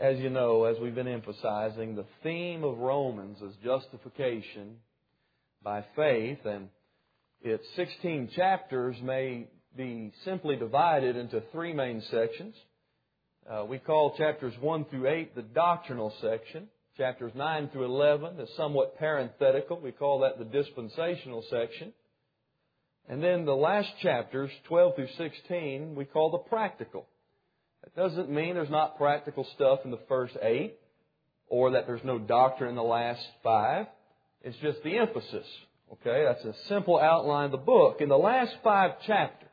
as you know, as we've been emphasizing, the theme of Romans is justification by faith, and its 16 chapters may be simply divided into three main sections. We call chapters 1 through 8 the doctrinal section. Chapters 9 through 11 is somewhat parenthetical. We call that the dispensational section. And then the last chapters, 12 through 16, we call the practical. That doesn't mean there's not practical stuff in the first 8 or that there's no doctrine in the last 5. It's just the emphasis. Okay, that's a simple outline of the book. In the last 5 chapters,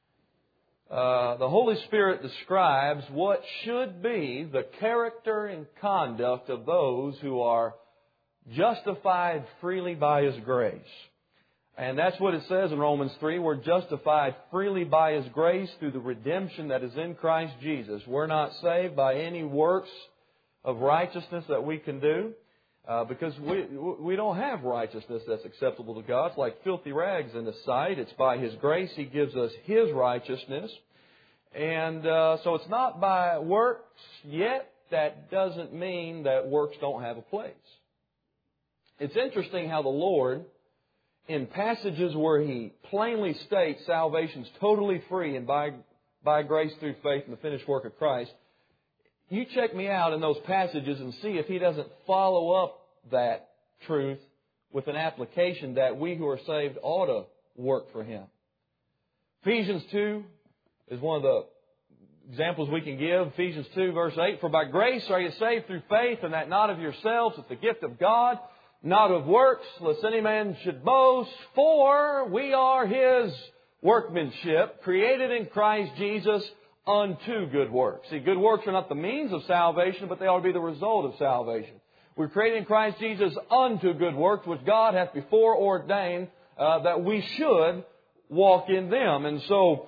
the Holy Spirit describes what should be the character and conduct of those who are justified freely by His grace. And that's what it says in Romans 3. We're justified freely by His grace through the redemption that is in Christ Jesus. We're not saved by any works of righteousness that we can do. Because we don't have righteousness that's acceptable to God. It's like filthy rags in His sight. It's by His grace He gives us His righteousness. And so it's not by works, yet that doesn't mean that works don't have a place. It's interesting how the Lord, in passages where He plainly states salvation's totally free and by grace through faith in the finished work of Christ, you check me out in those passages and see if He doesn't follow up that truth with an application that we who are saved ought to work for Him. Ephesians 2 is one of the examples we can give. Ephesians 2 verse 8, "For by grace are you saved through faith, and that not of yourselves, it's the gift of God, not of works, lest any man should boast. For we are His workmanship, created in Christ Jesus unto good works." See, good works are not the means of salvation, but they ought to be the result of salvation. We're created in Christ Jesus unto good works, which God hath before ordained that we should walk in them. And so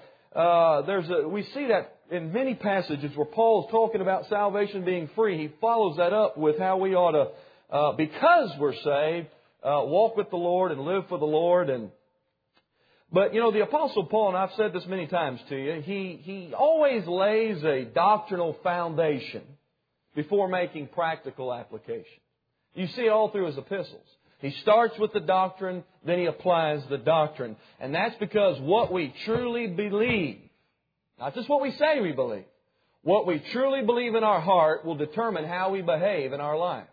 we see that in many passages where Paul's talking about salvation being free. He follows that up with how we ought to, because we're saved, walk with the Lord and live for the Lord. But, you know, the Apostle Paul, and I've said this many times to you, he always lays a doctrinal foundation before making practical application. You see it all through his epistles. He starts with the doctrine, then he applies the doctrine. And that's because what we truly believe, not just what we say we believe, what we truly believe in our heart will determine how we behave in our life.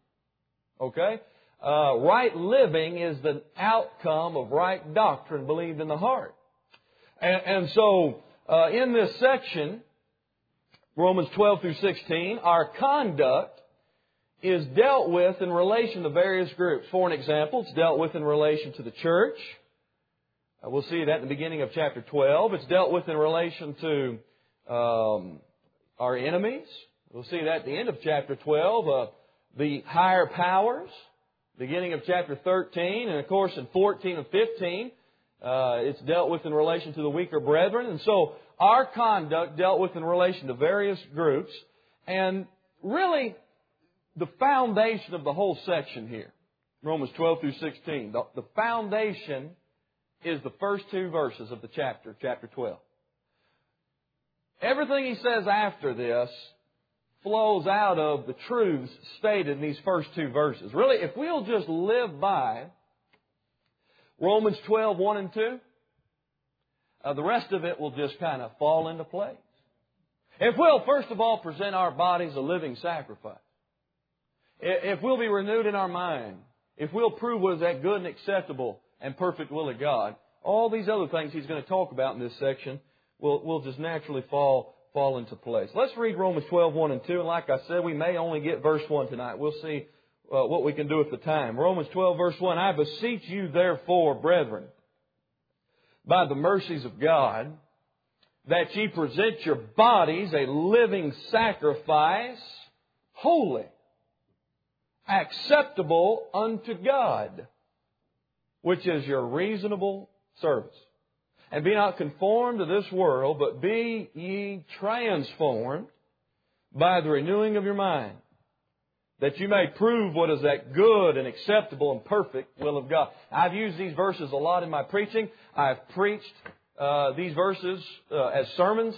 Okay? Right living is the outcome of right doctrine believed in the heart. And so, in this section, Romans 12 through 16, our conduct is dealt with in relation to various groups. For an example, it's dealt with in relation to the church. We'll see that in the beginning of chapter 12. It's dealt with in relation to our enemies. We'll see that at the end of chapter 12. The higher powers, beginning of chapter 13. And of course in 14 and 15, it's dealt with in relation to the weaker brethren. And so our conduct dealt with in relation to various groups. And really, the foundation of the whole section here, Romans 12 through 16, the foundation is the first 2 verses of the chapter 12. Everything he says after this flows out of the truths stated in these first 2 verses. Really, if we'll just live by Romans 12, 1 and 2, the rest of it will just kind of fall into place. If we'll, first of all, present our bodies a living sacrifice, if we'll be renewed in our mind, if we'll prove what is that good and acceptable and perfect will of God, all these other things he's going to talk about in this section will just naturally fall into place. Let's read Romans 12, 1 and 2. And like I said, we may only get verse 1 tonight. We'll see what we can do at the time. Romans 12, verse 1, "I beseech you therefore, brethren, by the mercies of God, that ye present your bodies a living sacrifice, holy, acceptable unto God, which is your reasonable service. And be not conformed to this world, but be ye transformed by the renewing of your mind, that you may prove what is that good and acceptable and perfect will of God." I've used these verses a lot in my preaching. I've preached these verses as sermons.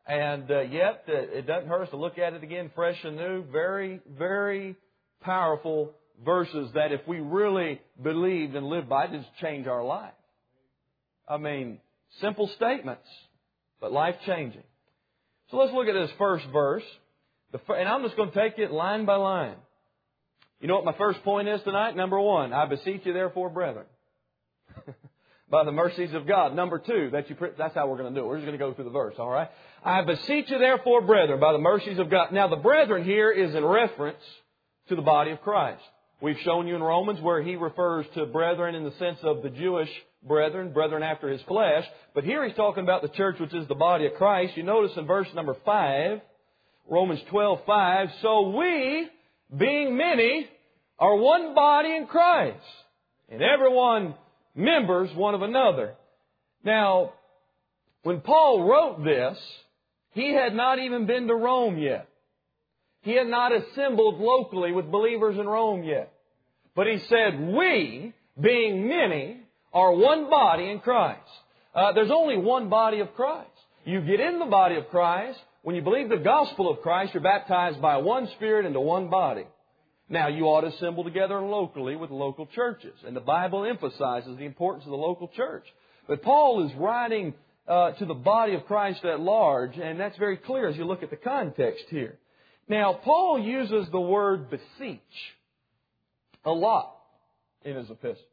And yet, it doesn't hurt us to look at it again fresh and new. Very, very powerful verses that if we really believed and lived by, it just change our life. I mean, simple statements, but life-changing. So let's look at this first verse. And I'm just going to take it line by line. You know what my first point is tonight? Number 1, I beseech you therefore, brethren, by the mercies of God. Number 2, that's how we're going to do it. We're just going to go through the verse, all right? I beseech you therefore, brethren, by the mercies of God. Now, the brethren here is in reference to the body of Christ. We've shown you in Romans where he refers to brethren in the sense of the Jewish brethren after his flesh. But here he's talking about the church, which is the body of Christ. You notice in verse number 5, Romans 12:5, so we, being many, are one body in Christ, and everyone members one of another. Now, when Paul wrote this, he had not even been to Rome yet. He had not assembled locally with believers in Rome yet. But he said, we, being many, are one body in Christ. There's only one body of Christ. You get in the body of Christ. When you believe the gospel of Christ, you're baptized by one Spirit into one body. Now, you ought to assemble together locally with local churches. And the Bible emphasizes the importance of the local church. But Paul is writing to the body of Christ at large, and that's very clear as you look at the context here. Now, Paul uses the word beseech a lot in his epistles.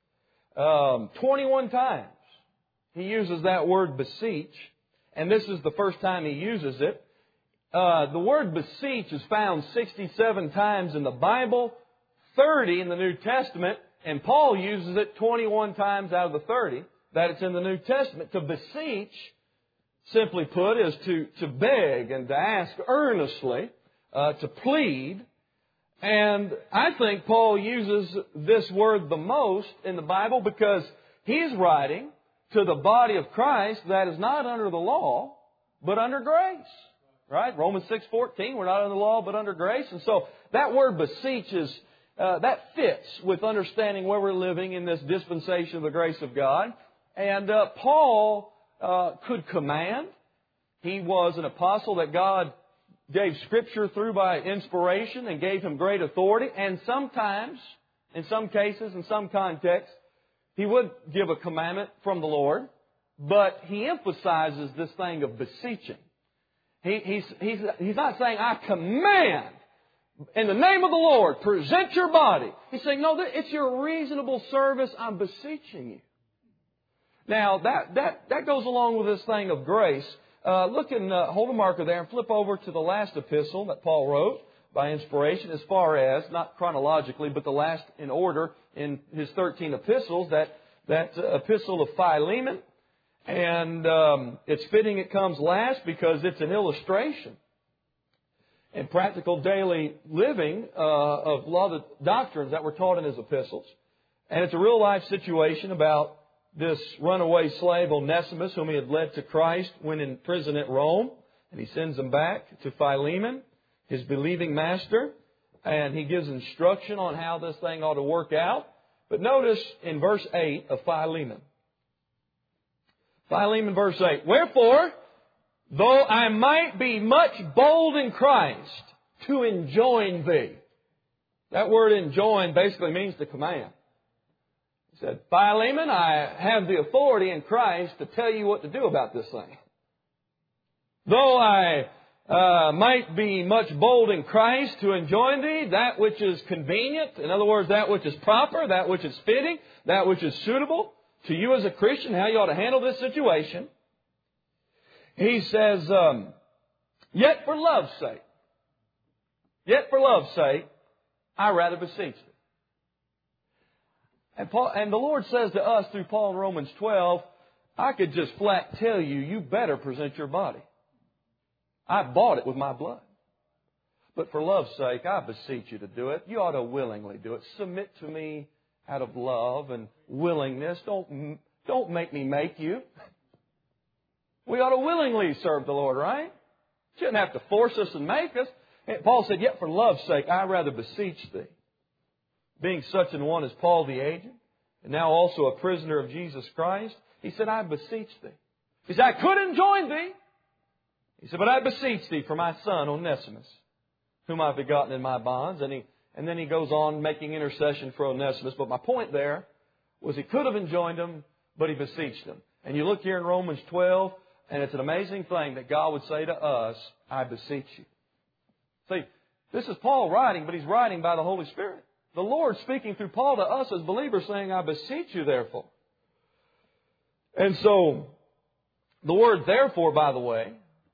21 times he uses that word beseech, and this is the first time he uses it. The word beseech is found 67 times in the Bible, 30 in the New Testament, and Paul uses it 21 times out of the 30 that it's in the New Testament. To beseech, simply put, is to beg and to ask earnestly, to plead. And I think Paul uses this word the most in the Bible because he's writing to the body of Christ that is not under the law, but under grace. Right? Romans 6:14, we're not under the law, but under grace. And so that word beseech that fits with understanding where we're living in this dispensation of the grace of God. And Paul could command. He was an apostle that God gave Scripture through by inspiration and gave him great authority. And sometimes, in some cases, in some contexts, he would give a commandment from the Lord. But he emphasizes this thing of beseeching. He's not saying, I command, in the name of the Lord, present your body. He's saying, no, it's your reasonable service. I'm beseeching you. Now, that goes along with this thing of grace. Look and hold a marker there and flip over to the last epistle that Paul wrote by inspiration as far as, not chronologically, but the last in order in his 13 epistles, that epistle of Philemon. And it's fitting it comes last because it's an illustration and practical daily living of a lot of the doctrines that were taught in his epistles. And it's a real life situation about this runaway slave Onesimus, whom he had led to Christ when in prison at Rome. And he sends him back to Philemon, his believing master. And he gives instruction on how this thing ought to work out. But notice in verse 8 of Philemon. Philemon verse 8. Wherefore, though I might be much bold in Christ to enjoin thee. That word enjoin basically means to command. He said, Philemon, I have the authority in Christ to tell you what to do about this thing. Though I might be much bold in Christ to enjoin thee, that which is convenient, in other words, that which is proper, that which is fitting, that which is suitable to you as a Christian, how you ought to handle this situation. He says, yet for love's sake, I rather beseech thee. And the Lord says to us through Paul in Romans 12, I could just flat tell you, you better present your body. I bought it with my blood. But for love's sake, I beseech you to do it. You ought to willingly do it. Submit to me out of love and willingness. Don't make me make you. We ought to willingly serve the Lord, right? Shouldn't have to force us and make us. And Paul said, yet for love's sake, I rather beseech thee. Being such an one as Paul the agent, and now also a prisoner of Jesus Christ, he said, I beseech thee. He said, I could enjoin thee. He said, but I beseech thee for my son Onesimus, whom I have begotten in my bonds. And then he goes on making intercession for Onesimus. But my point there was he could have enjoined him, but he beseeched him. And you look here in Romans 12, and it's an amazing thing that God would say to us, I beseech you. See, this is Paul writing, but he's writing by the Holy Spirit. The Lord speaking through Paul to us as believers saying, I beseech you therefore. And so, the word therefore, by the way,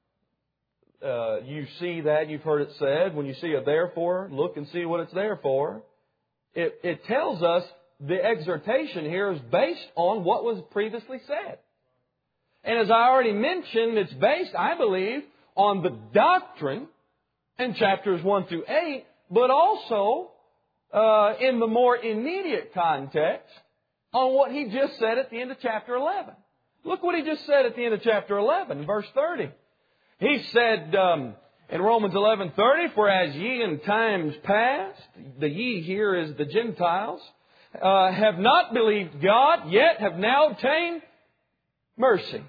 you see that, you've heard it said, when you see a therefore, look and see what it's there for. It tells us the exhortation here is based on what was previously said. And as I already mentioned, it's based, I believe, on the doctrine in chapters 1 through 8, but also in the more immediate context on what he just said at the end of chapter 11. Look what he just said at the end of chapter 11, verse 30. He said in Romans 11:30, for as ye in times past, the ye here is the Gentiles, have not believed God, yet have now obtained mercy.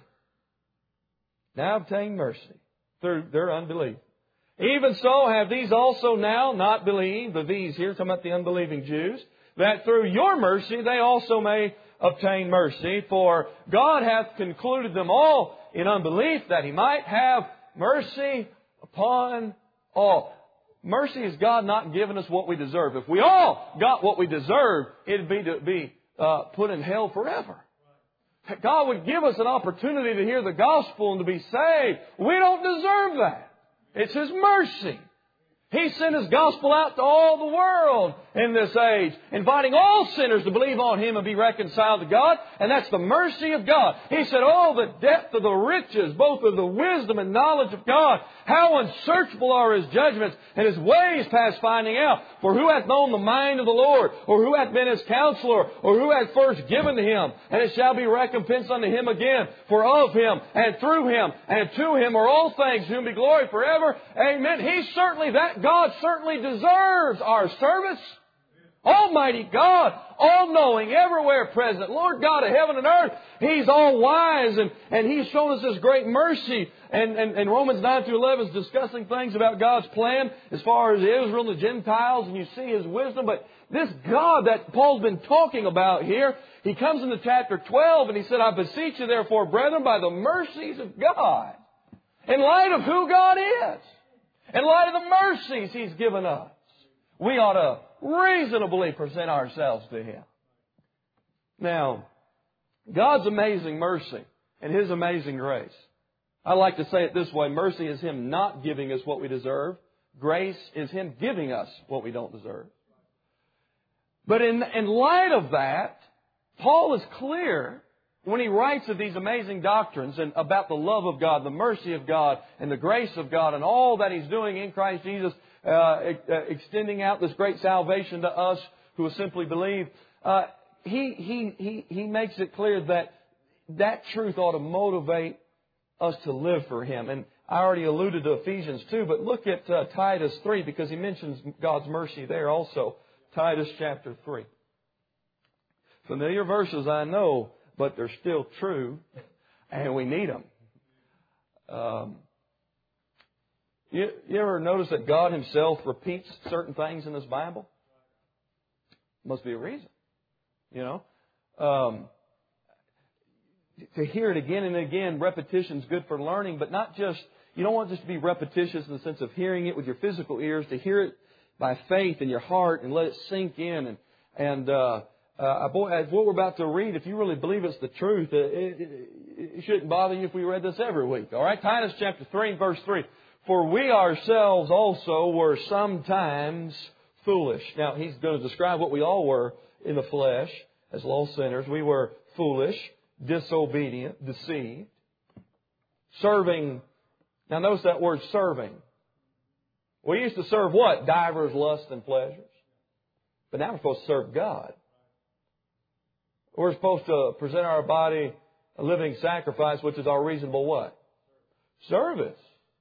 Now obtained mercy through their unbelief. Even so have these also now not believed, the these here, talking about the unbelieving Jews, that through your mercy they also may obtain mercy. For God hath concluded them all in unbelief, that He might have mercy upon all. Mercy is God not giving us what we deserve. If we all got what we deserve, it'd be to be put in hell forever. God would give us an opportunity to hear the gospel and to be saved. We don't deserve that. It's His mercy. He sent His gospel out to all the world in this age, inviting all sinners to believe on Him and be reconciled to God. And that's the mercy of God. He said, oh, the depth of the riches, both of the wisdom and knowledge of God. How unsearchable are His judgments and His ways past finding out. For who hath known the mind of the Lord? Or who hath been His counselor? Or who hath first given to Him? And it shall be recompensed unto Him again. For of Him and through Him and to Him are all things, whom be glory forever. Amen. God certainly deserves our service. Almighty God, all-knowing, everywhere present, Lord God of heaven and earth. He's all-wise and He's shown us His great mercy. And Romans 9 through 11 is discussing things about God's plan as far as Israel and the Gentiles, and you see His wisdom. But this God that Paul's been talking about here, he comes into chapter 12 and he said, I beseech you therefore, brethren, by the mercies of God, in light of who God is, in light of the mercies He's given us, we ought to reasonably present ourselves to Him. Now, God's amazing mercy and His amazing grace. I like to say it this way. Mercy is Him not giving us what we deserve. Grace is Him giving us what we don't deserve. But in light of that, Paul is clear when he writes of these amazing doctrines and about the love of God, the mercy of God, and the grace of God, and all that He's doing in Christ Jesus, extending out this great salvation to us who simply believe. He makes it clear that truth ought to motivate us to live for Him. And I already alluded to Ephesians 2, but look at Titus 3, because he mentions God's mercy there also. Titus chapter 3. Familiar verses, I know, but they're still true, and we need them. You ever notice that God Himself repeats certain things in this Bible? Must be a reason. You know? To hear it again and again, repetition's good for learning, but not just, you don't want it just to be repetitious in the sense of hearing it with your physical ears, to hear it by faith in your heart and let it sink in. What we're about to read, if you really believe it's the truth, it shouldn't bother you if we read this every week. All right? Titus chapter 3, verse 3. For we ourselves also were sometimes foolish. Now, he's going to describe what we all were in the flesh as lost sinners. We were foolish, disobedient, deceived, serving. Now, notice that word serving. We used to serve what? Divers, lusts, and pleasures. But now we're supposed to serve God. We're supposed to present our body a living sacrifice, which is our reasonable what? Service.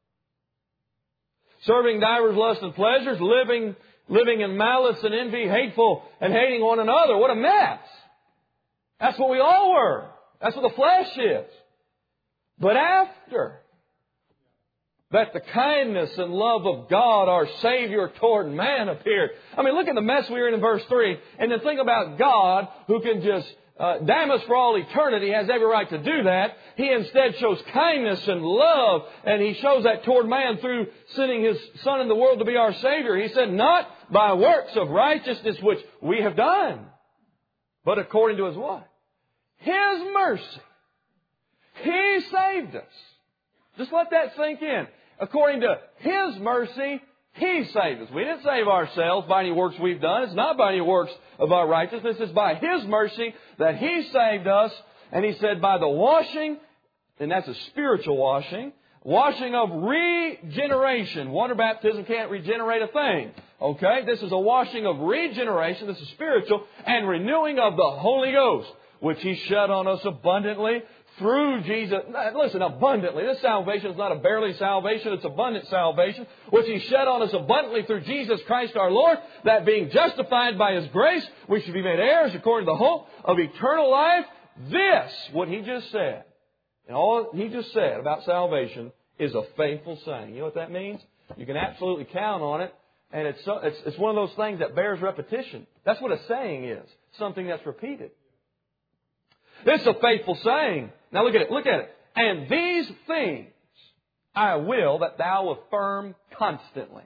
Serving divers, lusts, and pleasures, living in malice and envy, hateful and hating one another. What a mess. That's what we all were. That's what the flesh is. But after that the kindness and love of God, our Savior, toward man appeared. I mean, look at the mess we were in verse 3. And then think about God, who can just damn us for all eternity, has every right to do that. He instead shows kindness and love, and He shows that toward man through sending His Son in the world to be our Savior. He said, not by works of righteousness which we have done, but according to His what? His mercy. He saved us. Just let that sink in. According to His mercy, He saved us. We didn't save ourselves by any works we've done. It's not by any works of our righteousness. It's by His mercy that He saved us. And He said by the washing, and that's a spiritual washing, washing of regeneration. Water baptism can't regenerate a thing. Okay? This is a washing of regeneration. This is spiritual. And renewing of the Holy Ghost, which He shed on us abundantly through Jesus. Listen, abundantly. This salvation is not a barely salvation. It's abundant salvation, which He shed on us abundantly through Jesus Christ our Lord, that being justified by His grace, we should be made heirs according to the hope of eternal life. This, what He just said, and all He just said about salvation, is a faithful saying. You know what that means? You can absolutely count on it. And it's one of those things that bears repetition. That's what a saying is. Something that's repeated. This is a faithful saying. Now look at it. Look at it. And these things I will that thou affirm constantly.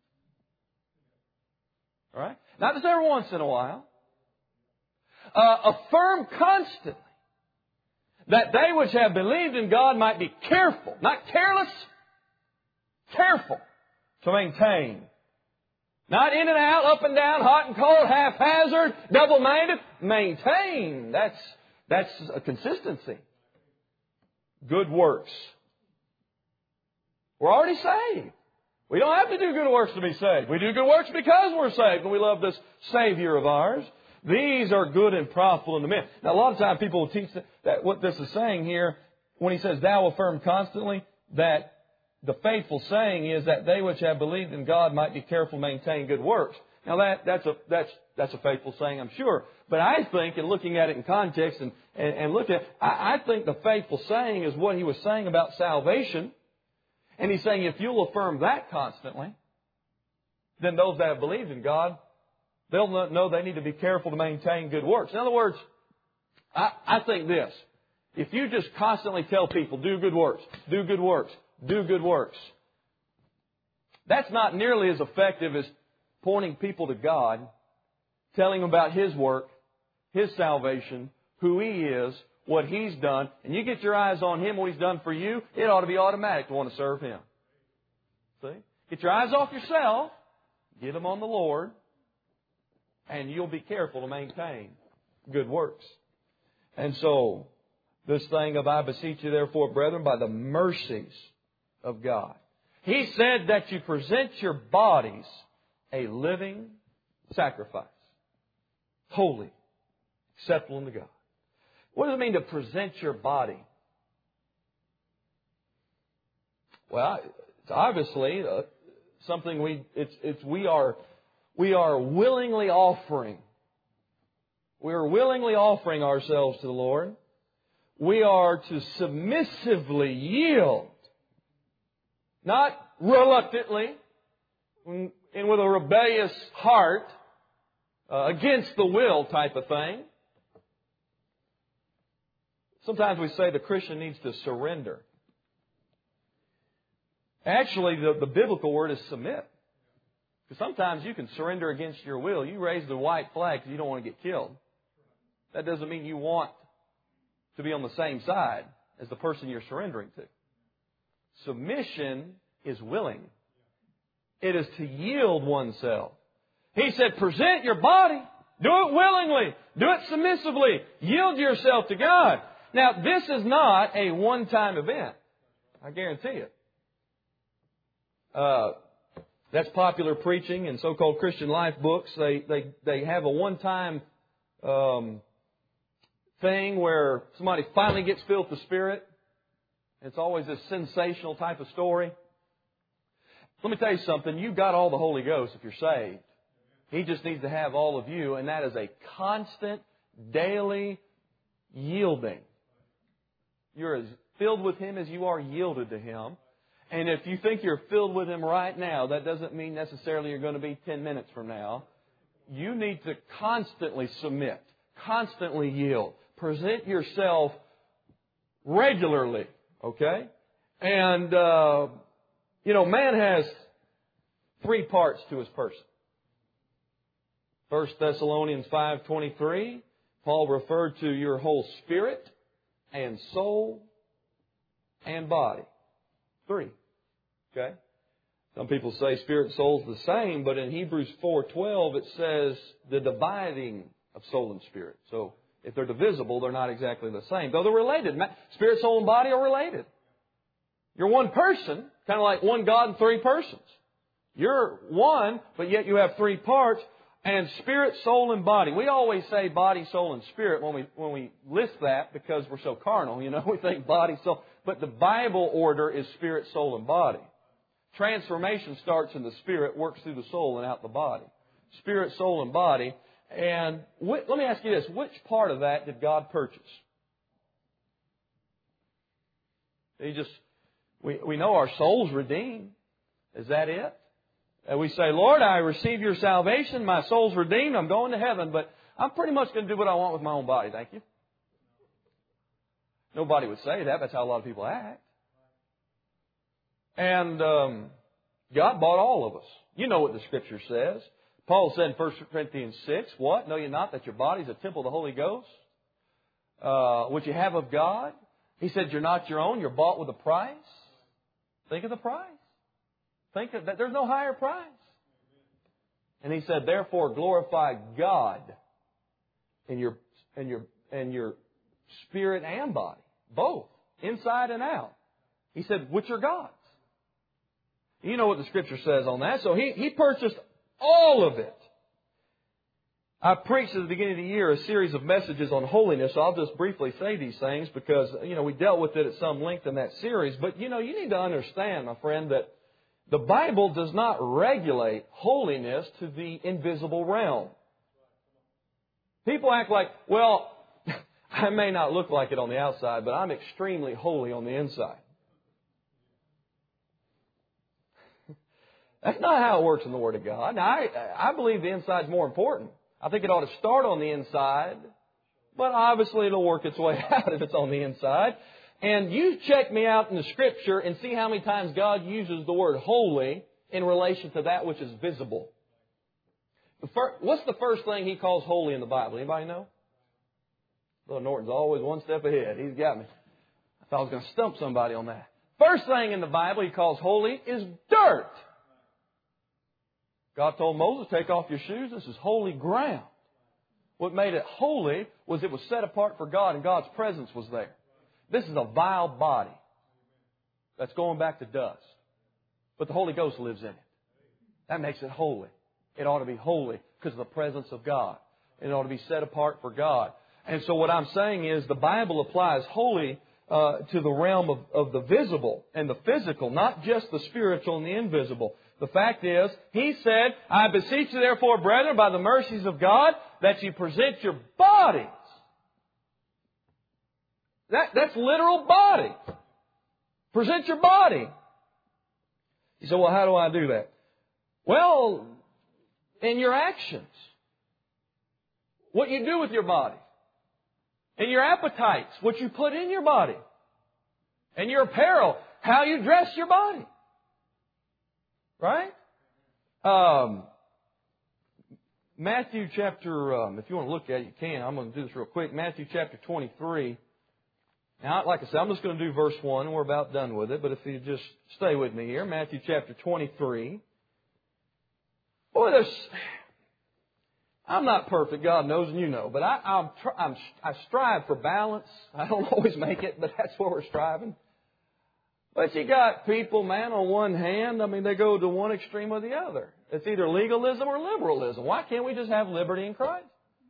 All right? Not just every once in a while. Affirm constantly. That they which have believed in God might be careful. Not careless. Careful to maintain. Not in and out, up and down, hot and cold, haphazard, double-minded. Maintain. That's a consistency. Good works. We're already saved. We don't have to do good works to be saved. We do good works because we're saved and we love this Savior of ours. These are good and profitable in the men. Now, a lot of times people will teach that what this is saying here, when He says, thou affirm constantly, that the faithful saying is that they which have believed in God might be careful to maintain good works. Now that's a faithful saying, I'm sure. But I think, in looking at it in context and looking at it, I think the faithful saying is what He was saying about salvation. And He's saying if you'll affirm that constantly, then those that have believed in God, they'll know they need to be careful to maintain good works. In other words, I think this. If you just constantly tell people, do good works, do good works, do good works, that's not nearly as effective as pointing people to God, telling them about His work, His salvation, who He is, what He's done, and you get your eyes on Him, what He's done for you, it ought to be automatic to want to serve Him. See? Get your eyes off yourself, get them on the Lord, and you'll be careful to maintain good works. And so, this thing of I beseech you therefore, brethren, by the mercies of God. He said that you present your bodies a living sacrifice, holy, acceptable unto God. What does it mean to present your body? Well, it's obviously something we are willingly offering. We are willingly offering ourselves to the Lord. We are to submissively yield, not reluctantly, and with a rebellious heart, against the will type of thing. Sometimes we say the Christian needs to surrender. Actually, the biblical word is submit. Because sometimes you can surrender against your will. You raise the white flag because you don't want to get killed. That doesn't mean you want to be on the same side as the person you're surrendering to. Submission is willing. It is to yield oneself. He said, present your body. Do it willingly. Do it submissively. Yield yourself to God. Now, this is not a one-time event. I guarantee it. That's popular preaching in so-called Christian life books. They have a one-time thing where somebody finally gets filled with the Spirit. It's always a sensational type of story. Let me tell you something. You've got all the Holy Ghost if you're saved. He just needs to have all of you, and that is a constant, daily yielding. You're as filled with Him as you are yielded to Him. And if you think you're filled with Him right now, that doesn't mean necessarily you're going to be 10 minutes from now. You need to constantly submit, constantly yield. Present yourself regularly, okay? And, man has 3 parts to his person. 1 Thessalonians 5:23, Paul referred to your whole spirit and soul and body. 3. Okay? Some people say spirit and soul is the same, but in Hebrews 4:12 it says the dividing of soul and spirit. So if they're divisible, they're not exactly the same. Though they're related. Spirit, soul, and body are related. You're one person, kind of like one God in 3 persons. You're one, but yet you have 3 parts. And spirit, soul, and body. We always say body, soul, and spirit when we list that because we're so carnal. We think body, soul. But the Bible order is spirit, soul, and body. Transformation starts in the spirit, works through the soul, and out the body. Spirit, soul, and body. And let me ask you this. Which part of that did God purchase? We know our soul's redeemed. Is that it? And we say, Lord, I receive your salvation. My soul's redeemed. I'm going to heaven. But I'm pretty much going to do what I want with my own body. Thank you. Nobody would say that. That's how a lot of people act. And God bought all of us. You know what the Scripture says. Paul said in 1 Corinthians 6, what? Know you not that your body is a temple of the Holy Ghost, which you have of God? He said, you're not your own. You're bought with a price. Think of the price. Think that there's no higher price. And he said, therefore glorify God in your spirit and body, both, inside and out. He said, which are God's. You know what the Scripture says on that. So he purchased all of it. I preached at the beginning of the year a series of messages on holiness, so I'll just briefly say these things because, we dealt with it at some length in that series. But, you need to understand, my friend, that the Bible does not regulate holiness to the invisible realm. People act like, well, I may not look like it on the outside, but I'm extremely holy on the inside. That's not how it works in the Word of God. Now, I believe the inside is more important. I think it ought to start on the inside, but obviously it'll work its way out if it's on the inside. And you check me out in the Scripture and see how many times God uses the word holy in relation to that which is visible. What's the first thing He calls holy in the Bible? Anybody know? Brother Norton's always one step ahead. He's got me. I thought I was going to stump somebody on that. First thing in the Bible He calls holy is dirt. God told Moses, take off your shoes. This is holy ground. What made it holy was it was set apart for God and God's presence was there. This is a vile body that's going back to dust. But the Holy Ghost lives in it. That makes it holy. It ought to be holy because of the presence of God. It ought to be set apart for God. And so what I'm saying is the Bible applies holy to the realm of the visible and the physical, not just the spiritual and the invisible. The fact is, He said, I beseech you therefore, brethren, by the mercies of God, that you present your bodies. That's literal body. Present your body. You say, well, how do I do that? Well, in your actions. What you do with your body. In your appetites. What you put in your body. And your apparel. How you dress your body. Right? Matthew chapter, if you want to look at it, you can. I'm going to do this real quick. Matthew chapter 23. Now, like I said, I'm just going to do verse 1, and we're about done with it. But if you just stay with me here, Matthew chapter 23. Boy, I'm not perfect, God knows, and you know. But I strive for balance. I don't always make it, but that's where we're striving. But you got people, man, on one hand, they go to one extreme or the other. It's either legalism or liberalism. Why can't we just have liberty in Christ?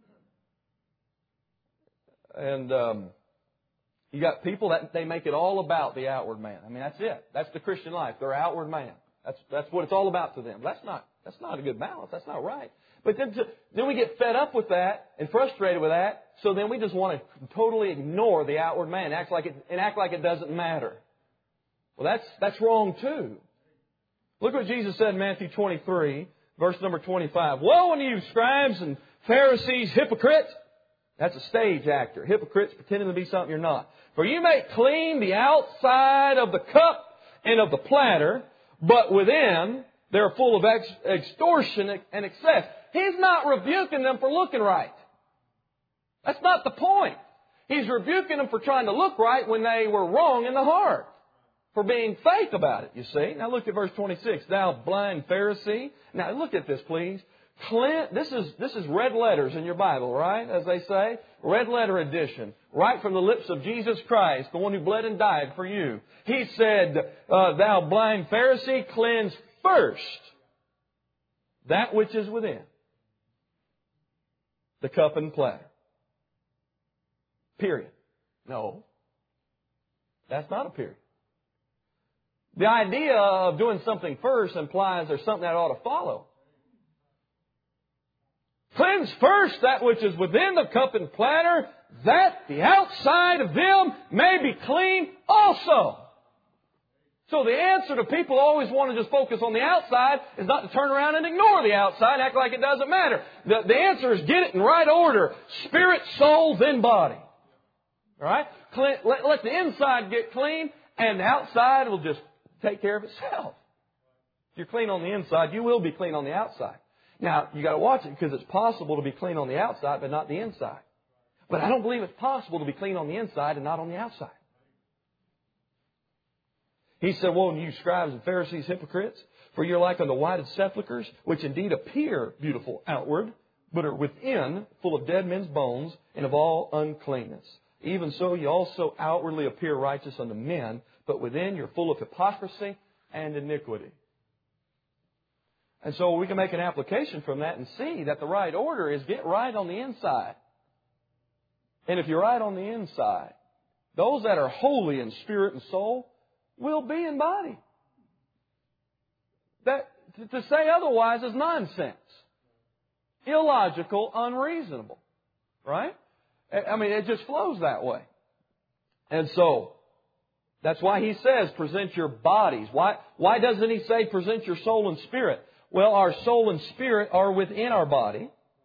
And you got people that they make it all about the outward man. That's it. That's the Christian life. They're outward man. That's what it's all about to them. That's not a good balance. That's not right. But then we get fed up with that and frustrated with that. So then we just want to totally ignore the outward man, act like it doesn't matter. Well, that's wrong too. Look what Jesus said in Matthew 23, verse number 25. Woe unto you, scribes and Pharisees, hypocrites! That's a stage actor. Hypocrites pretending to be something you're not. For you make clean the outside of the cup and of the platter, but within they're full of extortion and excess. He's not rebuking them for looking right. That's not the point. He's rebuking them for trying to look right when they were wrong in the heart. For being fake about it, you see. Now look at verse 26. Thou blind Pharisee. Now look at this, please. This is red letters in your Bible, right? As they say. Red letter edition. Right from the lips of Jesus Christ, the one who bled and died for you. He said, Thou blind Pharisee, cleanse first that which is within, the cup and platter. Period. No. That's not a period. The idea of doing something first implies there's something that ought to follow. Cleanse first that which is within the cup and platter, that the outside of them may be clean also. So the answer to people who always want to just focus on the outside is not to turn around and ignore the outside, act like it doesn't matter. The answer is get it in right order. Spirit, soul, then body. All right? Let the inside get clean, and the outside will just take care of itself. If you're clean on the inside, you will be clean on the outside. Now, you got to watch it because it's possible to be clean on the outside, but not the inside. But I don't believe it's possible to be clean on the inside and not on the outside. He said, Woe unto you, scribes and Pharisees, hypocrites, for you're like unto whited sepulchres, which indeed appear beautiful outward, but are within full of dead men's bones and of all uncleanness. Even so, you also outwardly appear righteous unto men, but within you're full of hypocrisy and iniquity. And so we can make an application from that and see that the right order is get right on the inside. And if you're right on the inside, those that are holy in spirit and soul will be in body. That to say otherwise is nonsense. Illogical, unreasonable. Right? I mean, it just flows that way. And so, that's why he says present your bodies. Why doesn't he say present your soul and spirit? Well, our soul and spirit are within our body.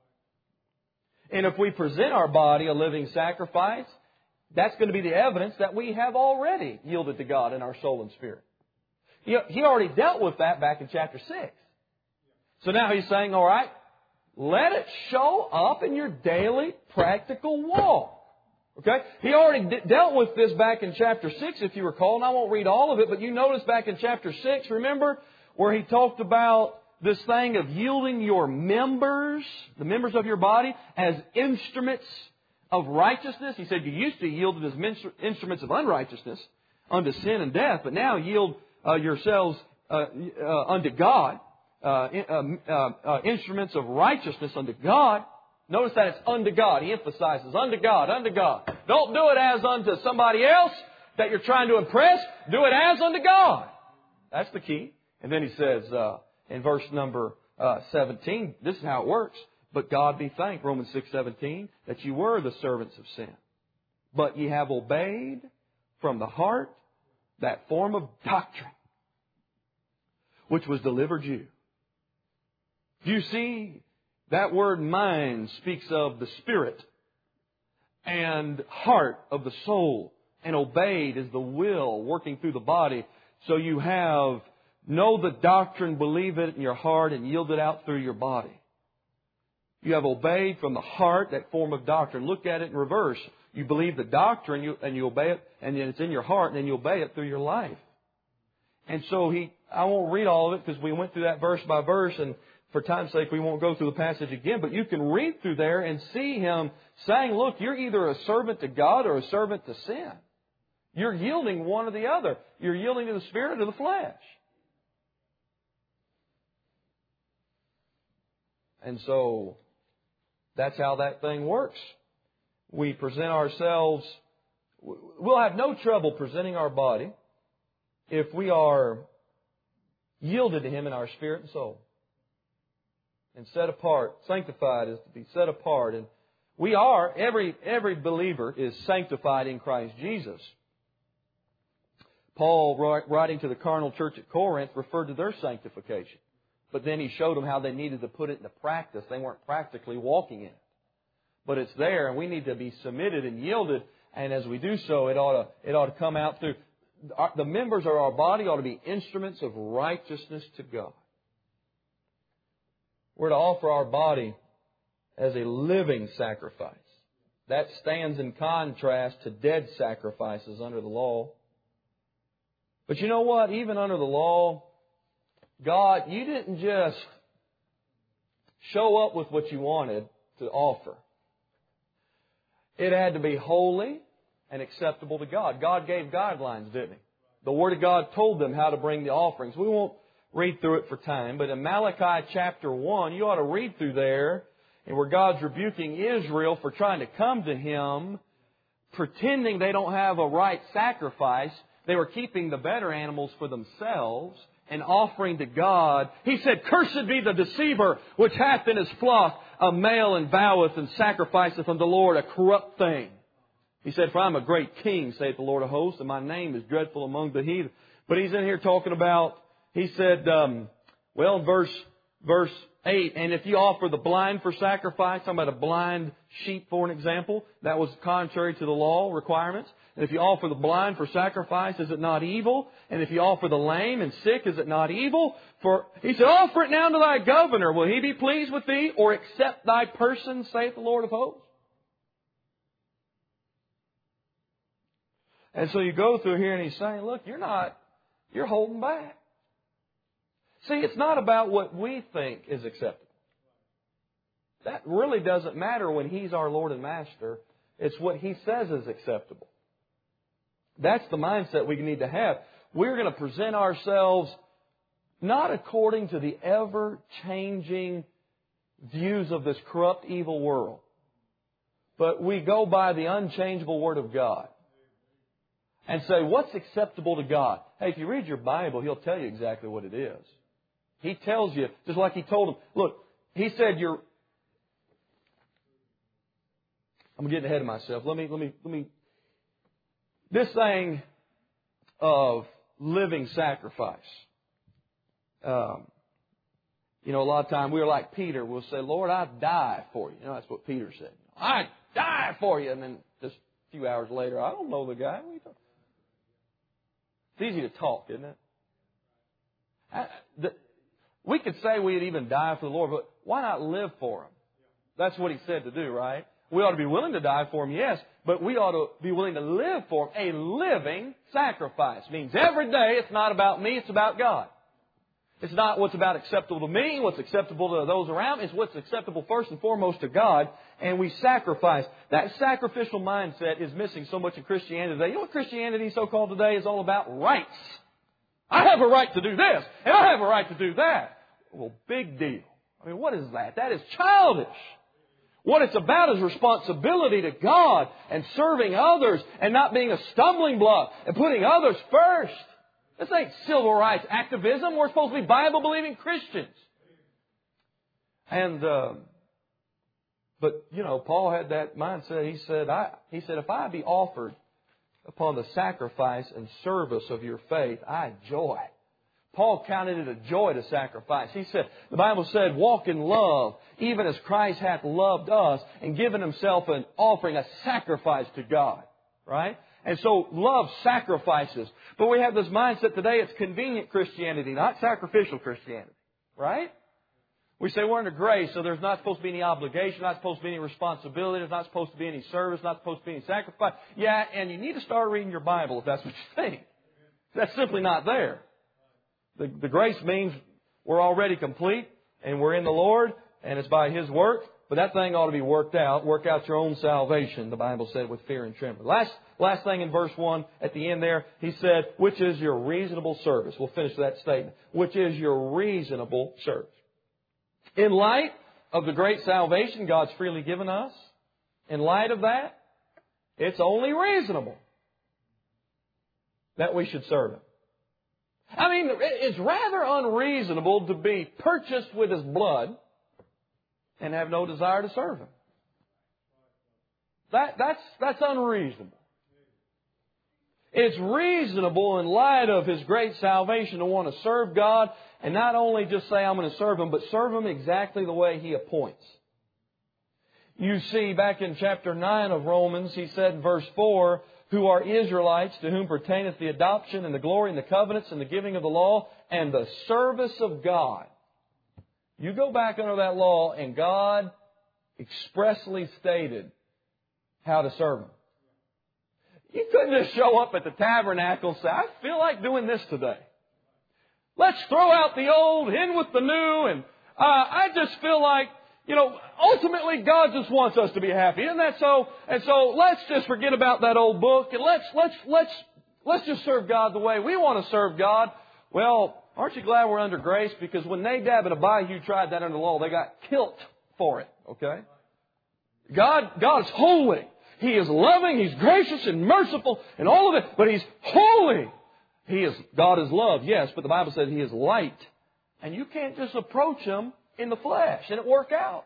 And if we present our body a living sacrifice, that's going to be the evidence that we have already yielded to God in our soul and spirit. He already dealt with that back in chapter 6. So now he's saying, all right, let it show up in your daily practical walk. Okay? He already dealt with this back in chapter 6, if you recall, and I won't read all of it, but you notice back in chapter 6, remember, where he talked about this thing of yielding your members, the members of your body, as instruments of righteousness. He said you used to yield it as instruments of unrighteousness unto sin and death, but now yield yourselves unto God, instruments of righteousness unto God. Notice that it's unto God. He emphasizes unto God, unto God. Don't do it as unto somebody else that you're trying to impress. Do it as unto God. That's the key. And then he says in verse number 17, this is how it works. But God be thanked, Romans 6:17, that you were the servants of sin. But ye have obeyed from the heart that form of doctrine which was delivered you. Do you see? That word mind speaks of the spirit and heart of the soul. And obeyed is the will working through the body. So you have know the doctrine, believe it in your heart, and yield it out through your body. You have obeyed from the heart, that form of doctrine. Look at it in reverse. You believe the doctrine and you obey it, and then it's in your heart, and then you obey it through your life. And so I won't read all of it because we went through that verse by verse, and for time's sake, we won't go through the passage again, but you can read through there and see him saying, look, you're either a servant to God or a servant to sin. You're yielding one or the other. You're yielding to the spirit or the flesh. And so, that's how that thing works. We present ourselves, we'll have no trouble presenting our body if we are yielded to Him in our spirit and soul. And set apart. Sanctified is to be set apart. And we are, every believer is sanctified in Christ Jesus. Paul, writing to the carnal church at Corinth, referred to their sanctification. But then he showed them how they needed to put it into practice. They weren't practically walking in it. But it's there, and we need to be submitted and yielded. And as we do so, it ought to come out through. The members of our body ought to be instruments of righteousness to God. We're to offer our body as a living sacrifice. That stands in contrast to dead sacrifices under the law. But you know what? Even under the law, God, you didn't just show up with what you wanted to offer. It had to be holy and acceptable to God. God gave guidelines, didn't He? The Word of God told them how to bring the offerings. We won't read through it for time, but in Malachi chapter 1, you ought to read through there, and where God's rebuking Israel for trying to come to Him, pretending they don't have a right sacrifice. They were keeping the better animals for themselves and offering to God. He said, "Cursed be the deceiver, which hath in his flock a male, and voweth and sacrificeth unto the Lord a corrupt thing." He said, "For I am a great king, saith the Lord of hosts, and my name is dreadful among the heathen." But he's in here talking about, he said, in verse 8, "And if you offer the blind for sacrifice," talking about a blind sheep for an example, that was contrary to the law requirements. "And if you offer the blind for sacrifice, is it not evil? And if you offer the lame and sick, is it not evil? For," he said, "offer it now to thy governor. Will he be pleased with thee, or accept thy person, saith the Lord of hosts?" And so you go through here and he's saying, look, you're holding back. See, it's not about what we think is acceptable. That really doesn't matter when He's our Lord and Master. It's what He says is acceptable. That's the mindset we need to have. We're going to present ourselves not according to the ever-changing views of this corrupt, evil world, but we go by the unchangeable Word of God and say, what's acceptable to God? Hey, if you read your Bible, He'll tell you exactly what it is. He tells you, just like He told them. Look, He said, I'm getting ahead of myself. Let me. This thing of living sacrifice. A lot of time we're like Peter. We'll say, "Lord, I'd die for you." That's what Peter said. "I'd die for you." And then just a few hours later, "I don't know the guy. What are you talking?" It's easy to talk, isn't it? We could say we'd even die for the Lord, but why not live for Him? That's what He said to do, right? We ought to be willing to die for Him, yes, but we ought to be willing to live for Him. A living sacrifice means every day it's not about me, it's about God. It's not what's about acceptable to me, what's acceptable to those around me. It's what's acceptable first and foremost to God, and we sacrifice. That sacrificial mindset is missing so much in Christianity today. You know what Christianity so-called today is all about? Rights. I have a right to do this, and I have a right to do that. Well, big deal. I mean, what is that? That is childish. What it's about is responsibility to God and serving others and not being a stumbling block and putting others first. This ain't civil rights activism. We're supposed to be Bible-believing Christians. And, Paul had that mindset. He said, if I be offered upon the sacrifice and service of your faith, I joy. Paul counted it a joy to sacrifice. He said, the Bible said, walk in love, even as Christ hath loved us and given Himself an offering, a sacrifice to God. Right? And so love sacrifices. But we have this mindset today, it's convenient Christianity, not sacrificial Christianity. Right? We say we're under grace, so there's not supposed to be any obligation, not supposed to be any responsibility, there's not supposed to be any service, not supposed to be any sacrifice. Yeah, and you need to start reading your Bible if that's what you think. That's simply not there. The grace means we're already complete and we're in the Lord and it's by His work. But that thing ought to be worked out. Work out your own salvation, the Bible said, with fear and trembling. Last thing in verse 1 at the end there, he said, which is your reasonable service. We'll finish that statement. Which is your reasonable service. In light of the great salvation God's freely given us, in light of that, it's only reasonable that we should serve Him. I mean, it's rather unreasonable to be purchased with His blood and have no desire to serve Him. That's unreasonable. It's reasonable in light of His great salvation to want to serve God and not only just say, I'm going to serve Him, but serve Him exactly the way He appoints. You see, back in chapter 9 of Romans, he said in verse 4, who are Israelites, to whom pertaineth the adoption and the glory and the covenants and the giving of the law and the service of God. You go back under that law and God expressly stated how to serve Him. You couldn't just show up at the tabernacle and say, I feel like doing this today. Let's throw out the old, in with the new, and I just feel like, ultimately God just wants us to be happy. Isn't that so? And so let's just forget about that old book and let's just serve God the way we want to serve God. Well, aren't you glad we're under grace? Because when Nadab and Abihu tried that under the law, they got killed for it. Okay? God is holy. He is loving. He's gracious and merciful and all of it. But He's holy. God is love, yes, but the Bible says He is light. And you can't just approach Him in the flesh and it work out.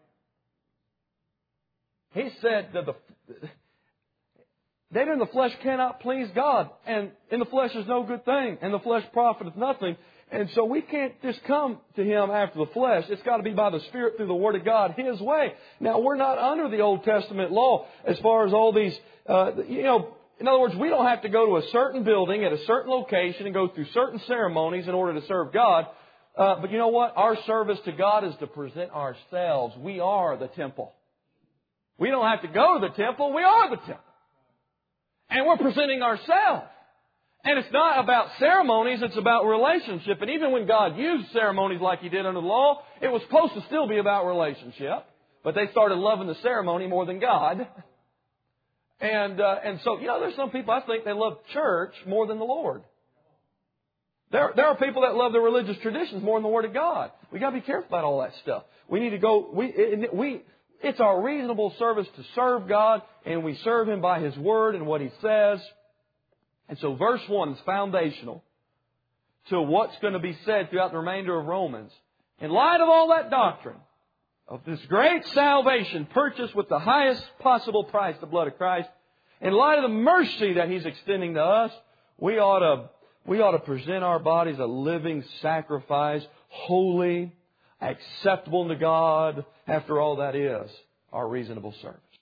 He said that David in the flesh cannot please God, and in the flesh is no good thing, and the flesh profiteth nothing. And so we can't just come to Him after the flesh. It's got to be by the Spirit through the Word of God, His way. Now, we're not under the Old Testament law as far as all these, in other words, we don't have to go to a certain building at a certain location and go through certain ceremonies in order to serve God. But you know what? Our service to God is to present ourselves. We are the temple. We don't have to go to the temple. We are the temple. And we're presenting ourselves. And it's not about ceremonies, it's about relationship. And even when God used ceremonies like He did under the law, it was supposed to still be about relationship. But they started loving the ceremony more than God. And so, there's some people, I think they love church more than the Lord. There are people that love the religious traditions more than the Word of God. We've got to be careful about all that stuff. We need to go, it's our reasonable service to serve God, and we serve Him by His Word and what He says. And so verse 1 is foundational to what's going to be said throughout the remainder of Romans. In light of all that doctrine, of this great salvation purchased with the highest possible price, the blood of Christ, in light of the mercy that He's extending to us, we ought to present our bodies a living sacrifice, holy, acceptable to God. After all, that is our reasonable service.